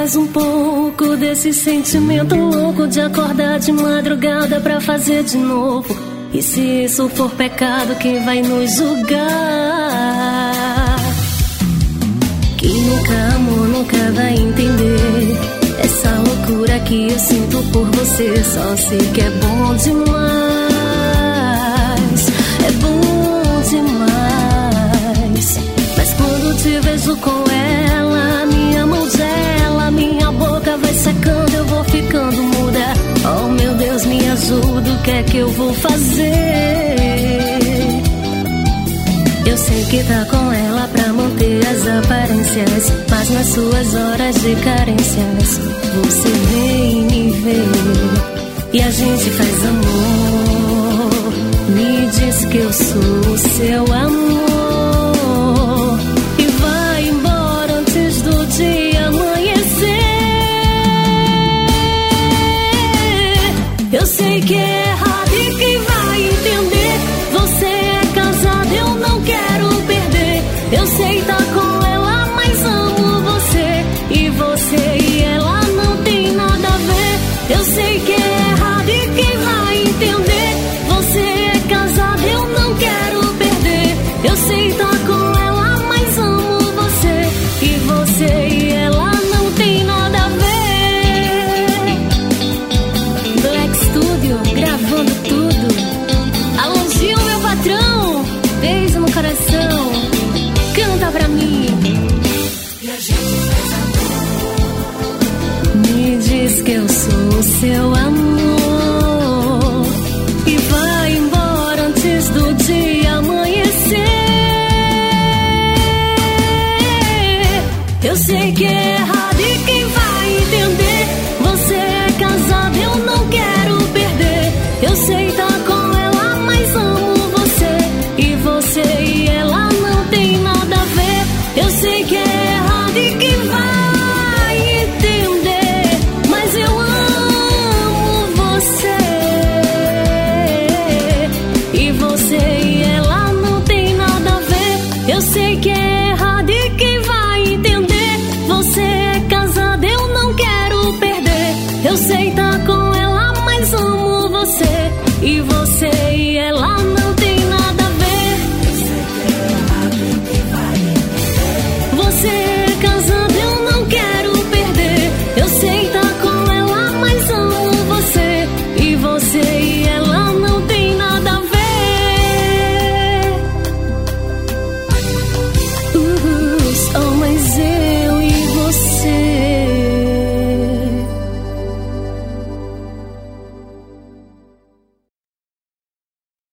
mais um pouco desse sentimento louco de acordar de madrugada pra fazer de novo. E se isso for pecado, quem vai nos julgar? Quem nunca amou nunca vai entender essa loucura que eu sinto por você. Só sei que é bom demais, é bom demais. Mas quando te vejo com ela, minha mão gela, minha boca vai secando, eu vou ficando muda. Oh meu Deus, me ajuda, o que é que eu vou fazer? Eu sei que tá com ela pra manter as aparências, mas nas suas horas de carências você vem me ver e a gente faz amor. Me diz que eu sou o seu amor.